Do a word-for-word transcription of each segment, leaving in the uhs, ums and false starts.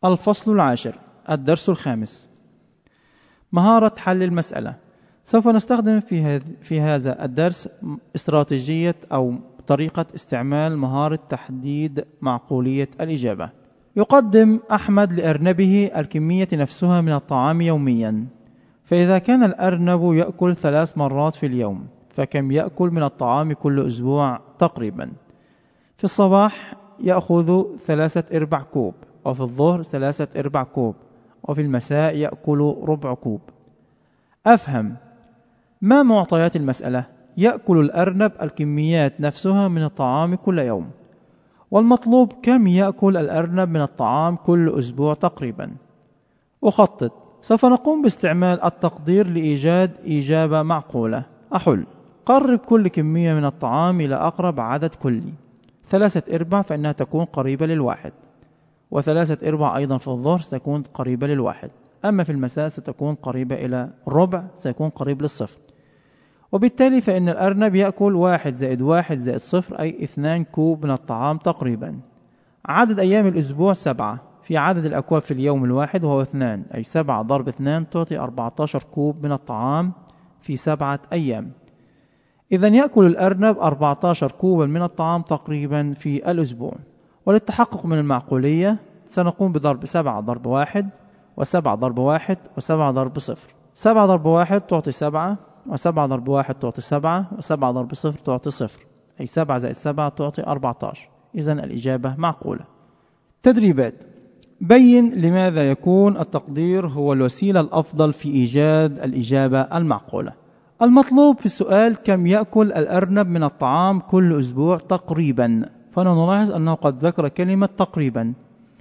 الفصل العاشر، الدرس الخامس، مهارة حل المسألة. سوف نستخدم في, في هذا الدرس استراتيجية أو طريقة استعمال مهارة تحديد معقولية الإجابة. يقدم أحمد لأرنبه الكمية نفسها من الطعام يوميا، فإذا كان الأرنب يأكل ثلاث مرات في اليوم، فكم يأكل من الطعام كل أسبوع تقريبا؟ في الصباح يأخذ ثلاثة إرباع كوب، وفي الظهر ثلاثة إرباع كوب، وفي المساء يأكل ربع كوب. أفهم، ما معطيات المسألة؟ يأكل الأرنب الكميات نفسها من الطعام كل يوم، والمطلوب كم يأكل الأرنب من الطعام كل أسبوع تقريبا. أخطط، سوف نقوم باستعمال التقدير لإيجاد إجابة معقولة. أحل، قرب كل كمية من الطعام إلى أقرب عدد كلي. ثلاثة إرباع فإنها تكون قريبة للواحد، وثلاثة إرباع أيضا في الظهر ستكون قريبة للواحد، أما في المساء ستكون قريبة إلى الربع، سيكون قريب للصفر. وبالتالي فإن الأرنب يأكل واحد زائد واحد زائد صفر، أي اثنان كوب من الطعام تقريبا. عدد أيام الأسبوع سبعة، في عدد الأكواب في اليوم الواحد وهو اثنان، أي سبعة ضرب اثنان تعطي أربعة عشر كوب من الطعام في سبعة أيام. إذن يأكل الأرنب أربعة عشر كوبا من الطعام تقريبا في الأسبوع. وللتحقق من المعقولية سنقوم بضرب سبعة ضرب واحد، وسبعة ضرب واحد، وسبعة ضرب صفر. سبعة ضرب واحد تعطي سبعة، وسبعة ضرب واحد تعطي سبعة، وسبعة ضرب صفر تعطي صفر، أي سبعة زائد سبعة تعطي أربعة عشر. إذن الإجابة معقولة. تدريبات. بين لماذا يكون التقدير هو الوسيلة الأفضل في إيجاد الإجابة المعقولة. المطلوب في السؤال كم يأكل الأرنب من الطعام كل أسبوع تقريبا، فنلاحظ أنه قد ذكر كلمة تقريبا،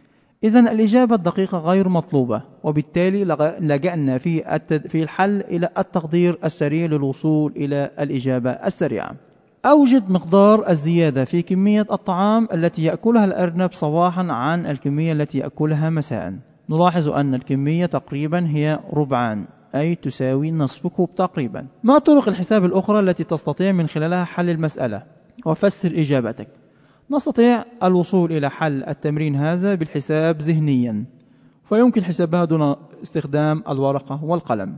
إذن الإجابة الدقيقة غير مطلوبة، وبالتالي لجأنا في في الحل إلى التقدير السريع للوصول إلى الإجابة السريعة. أوجد مقدار الزيادة في كمية الطعام التي يأكلها الأرنب صباحا عن الكمية التي يأكلها مساء. نلاحظ أن الكمية تقريبا هي ربعان، أي تساوي نصف كوب تقريبا. ما طرق الحساب الأخرى التي تستطيع من خلالها حل المسألة؟ وفسر إجابتك. نستطيع الوصول إلى حل التمرين هذا بالحساب ذهنيا، فيمكن حسابها دون استخدام الورقة والقلم.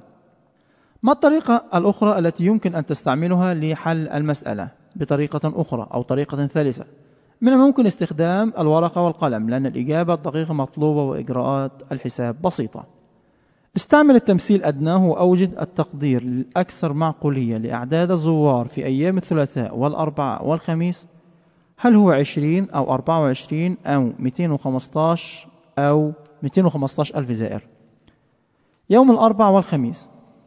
ما الطريقة الأخرى التي يمكن أن تستعملها لحل المسألة بطريقة أخرى أو طريقة ثالثة؟ من الممكن استخدام الورقة والقلم، لأن الإجابة الدقيقة مطلوبة وإجراءات الحساب بسيطة. استعمل التمثيل أدناه وأوجد التقدير الأكثر معقولية لأعداد الزوار في أيام الثلاثاء والأربعاء والخميس. هل هو عشرين أو أربعة وعشرين أو مئتين وخمسة عشر أو مئتين وخمسة عشر ألف زائر؟ يوم الأربع والخميس،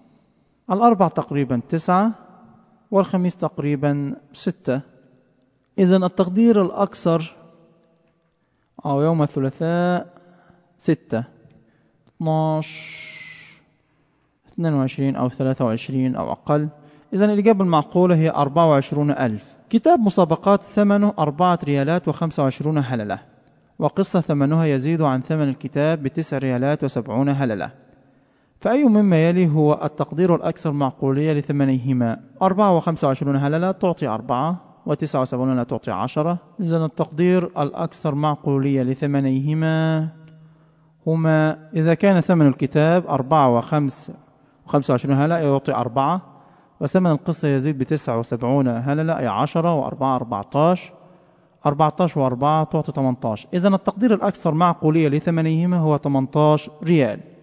الأربع تقريبا تسعة، والخميس تقريبا ستة. إذن التقدير الأكثر أو يوم الثلاثاء ستة، اثني عشر، اثنين وعشرين أو ثلاثة وعشرين أو أقل. إذن الإجابة المعقولة هي أربعة وعشرون ألف. كتاب مسابقات ثمنه أربعة ريالات وخمسة وعشرون هللة، وقصة ثمنها يزيد عن ثمن الكتاب بتسع ريالات وسبعون هللة، فأي مما يلي هو التقدير الأكثر معقولية لثمنيهما؟ أربعة وخمسة وعشرون هللة تعطي أربعة، وتسعة وسبعون هللة تعطي عشرة. إذن التقدير الأكثر معقولية لثمنيهما هما، إذا كان ثمن الكتاب أربعة وخمسة وخمسة وعشرون هللة يعطي أربعة، وثمن القصة يزيد بتسعة وسبعون هللة أي عشرة، وأربعة أربعة عشر، أربعة عشر وأربعة تعطي ثمانية عشر. إذن التقدير الأكثر معقولية لثمنيهما هو ثمانية عشر ريال.